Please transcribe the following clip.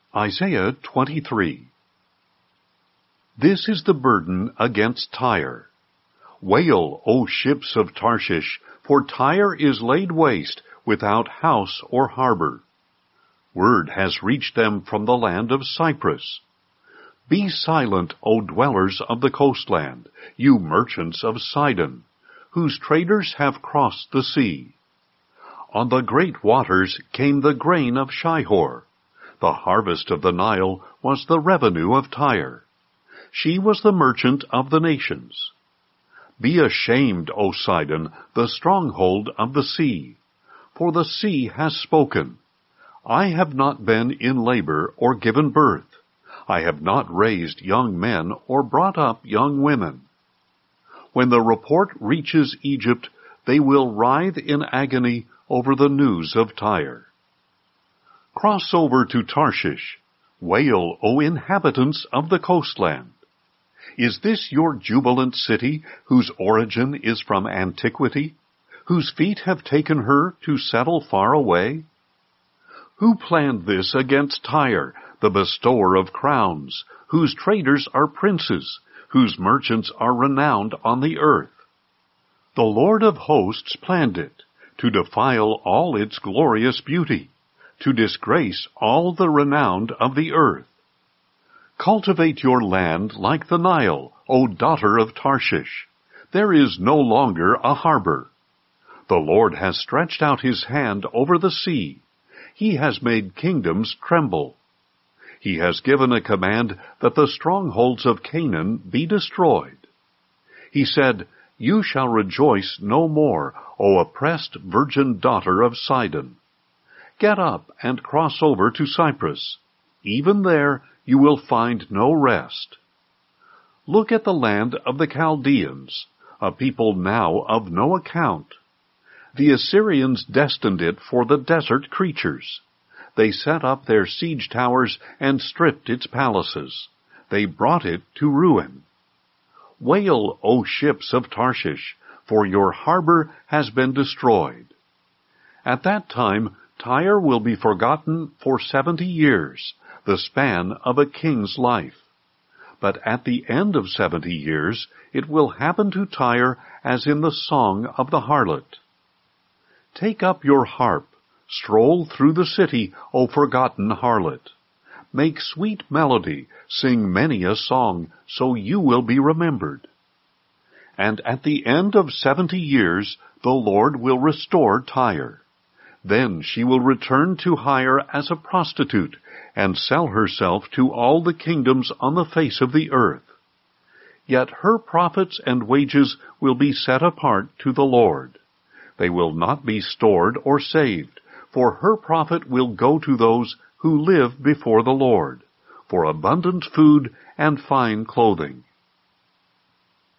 Isaiah 23. This is the burden against Tyre. Wail, O ships of Tarshish, for Tyre is laid waste, without house or harbor. Word has reached them from the land of Cyprus. Be silent, O dwellers of the coastland, you merchants of Sidon, whose traders have crossed the sea. On the great waters came the grain of Shihor. The harvest of the Nile was the revenue of Tyre. She was the merchant of the nations. Be ashamed, O Sidon, the stronghold of the sea, for the sea has spoken. I have not been in labor or given birth. I have not raised young men or brought up young women. When the report reaches Egypt, they will writhe in agony over the news of Tyre. Cross over to Tarshish. Wail, O inhabitants of the coastland. Is this your jubilant city, whose origin is from antiquity, whose feet have taken her to settle far away? Who planned this against Tyre, the bestower of crowns, whose traders are princes, whose merchants are renowned on the earth? The Lord of hosts planned it, to defile all its glorious beauty, to disgrace all the renowned of the earth. Cultivate your land like the Nile, O daughter of Tarshish. There is no longer a harbor. The Lord has stretched out his hand over the sea. He has made kingdoms tremble. He has given a command that the strongholds of Canaan be destroyed. He said, You shall rejoice no more, O oppressed virgin daughter of Sidon. Get up and cross over to Cyprus. Even there you will find no rest. Look at the land of the Chaldeans, a people now of no account. The Assyrians destined it for the desert creatures. They set up their siege towers and stripped its palaces. They brought it to ruin. Wail, O ships of Tarshish, for your harbor has been destroyed. At that time, Tyre will be forgotten for 70 years, the span of a king's life. But at the end of 70 years, it will happen to Tyre as in the song of the harlot. Take up your harp, stroll through the city, O forgotten harlot. Make sweet melody, sing many a song, so you will be remembered. And at the end of 70 years, the Lord will restore Tyre. Then she will return to hire as a prostitute, and sell herself to all the kingdoms on the face of the earth. Yet her profits and wages will be set apart to the Lord. They will not be stored or saved, for her profit will go to those who live before the Lord, for abundant food and fine clothing.